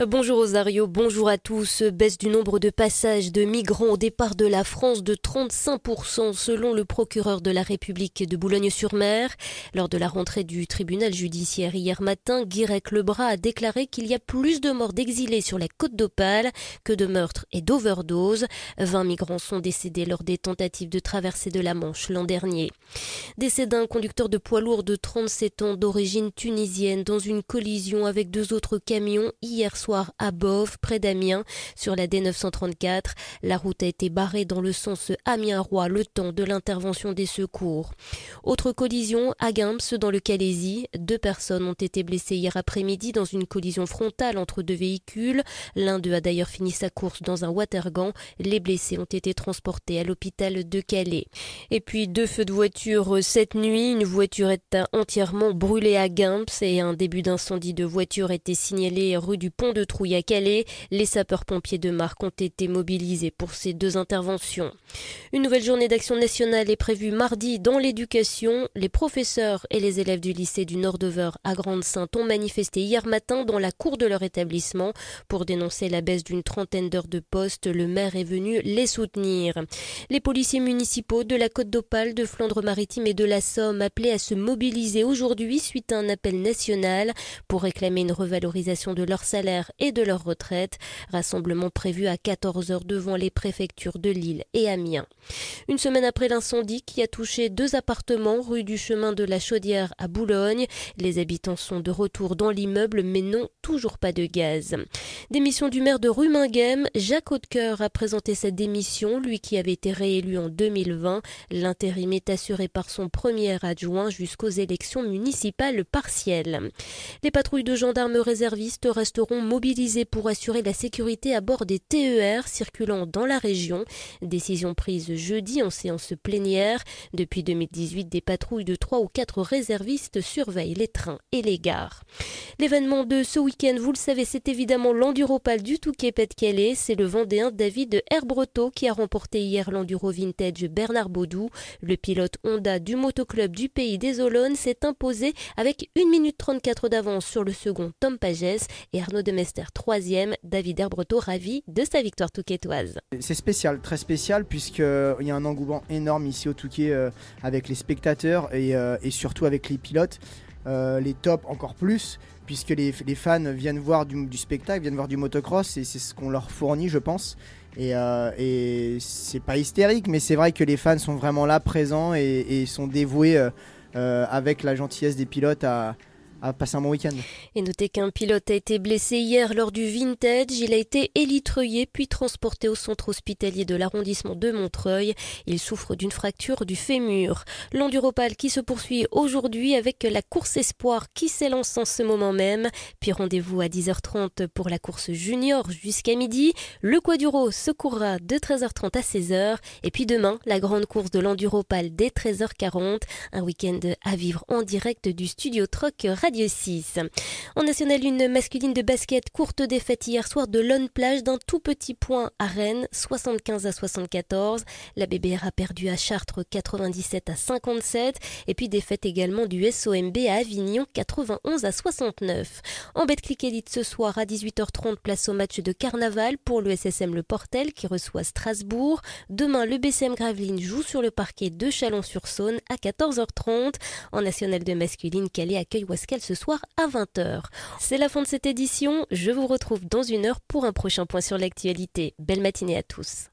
Bonjour Rosario, bonjour à tous. Baisse du nombre de passages de migrants au départ de la France de 35% selon le procureur de la République de Boulogne-sur-Mer. Lors de la rentrée du tribunal judiciaire hier matin, Guirec Lebras a déclaré qu'il y a plus de morts d'exilés sur la côte d'Opale que de meurtres et d'overdoses. 20 migrants sont décédés lors des tentatives de traversée de la Manche l'an dernier. Décès d'un conducteur de poids lourd de 37 ans d'origine tunisienne dans une collision avec deux autres camions hier soir à Boves, près d'Amiens, sur la D934. La route a été barrée dans le sens Amiens-Roye le temps de l'intervention des secours. Autre collision à Gims, dans le Calaisis. 2 personnes ont été blessées hier après-midi dans une collision frontale entre 2 véhicules. L'un d'eux a d'ailleurs fini sa course dans un watergan. Les blessés ont été transportés à l'hôpital de Calais. Et puis 2 feux de voiture cette nuit. Une voiture est entièrement brûlée à Gims et un début d'incendie de voiture a été signalé rue du Pont de Trouille à Calais. Les sapeurs-pompiers de Marques ont été mobilisés pour ces 2 interventions. Une nouvelle journée d'action nationale est prévue mardi dans l'éducation. Les professeurs et les élèves du lycée du Nord-Over à Grande-Synthe ont manifesté hier matin dans la cour de leur établissement pour dénoncer la baisse d'une trentaine d'heures de poste. Le maire est venu les soutenir. Les policiers municipaux de la Côte d'Opale, de Flandre-Maritime et de la Somme appelés à se mobiliser aujourd'hui suite à un appel national pour réclamer une revalorisation de leur salaire et de leur retraite. Rassemblement prévu à 14h devant les préfectures de Lille et Amiens. Une semaine après l'incendie qui a touché 2 appartements rue du Chemin de la Chaudière à Boulogne, les habitants sont de retour dans l'immeuble mais n'ont toujours pas de gaz. Démission du maire de Ruminguem, Jacques Hautecoeur a présenté sa démission, lui qui avait été réélu en 2020. L'intérim est assuré par son premier adjoint jusqu'aux élections municipales partielles. Les patrouilles de gendarmes réservistes resteront mobilisées pour assurer la sécurité à bord des TER circulant dans la région. Décision prise jeudi en séance plénière. Depuis 2018, des patrouilles de 3 ou 4 réservistes surveillent les trains et les gares. L'événement de ce week-end, vous le savez, c'est évidemment l'Enduropale du Touquet-Pas-de-Calais. C'est le Vendéen David Herbreteau qui a remporté hier l'Enduro Vintage Bernard Baudou. Le pilote Honda du motoclub du Pays des Olonnes s'est imposé avec 1 minute 34 d'avance sur le second Tom Pagès et Arnaud Demester 3e. David Herbreteau ravi de sa victoire touquetoise. C'est spécial, très spécial, puisqu'il y a un engouement énorme ici au Touquet avec les spectateurs et surtout avec les pilotes. Les tops encore plus, puisque les fans viennent voir du spectacle, viennent voir du motocross et c'est ce qu'on leur fournit, je pense. Et c'est pas hystérique, mais c'est vrai que les fans sont vraiment là, présents et sont dévoués avec la gentillesse des pilotes à passer un bon week-end. Et notez qu'un pilote a été blessé hier lors du Vintage. Il a été élitreuillé puis transporté au centre hospitalier de l'arrondissement de Montreuil. Il souffre d'une fracture du fémur. L'Enduropale qui se poursuit aujourd'hui avec la course Espoir qui s'élance en ce moment même. Puis rendez-vous à 10h30 pour la course junior jusqu'à midi. Le Quaduro se courra de 13h30 à 16h. Et puis demain, la grande course de l'Enduropale dès 13h40. Un week-end à vivre en direct du studio Troc Radio 6. En National 1 masculine de basket, courte défaite hier soir de Lone Plage d'un tout petit point à Rennes, 75-74. La BBR a perdu à Chartres 97-57 et puis défaite également du SOMB à Avignon 91-69. En Betclic Elite ce soir à 18h30, place au match de carnaval pour le SSM Le Portel qui reçoit Strasbourg. Demain, le BCM Gravelines joue sur le parquet de Chalon-sur-Saône à 14h30. En National 2 masculine, Calais accueille Wascal ce soir à 20h. C'est la fin de cette édition. Je vous retrouve dans 1 heure pour un prochain point sur l'actualité. Belle matinée à tous.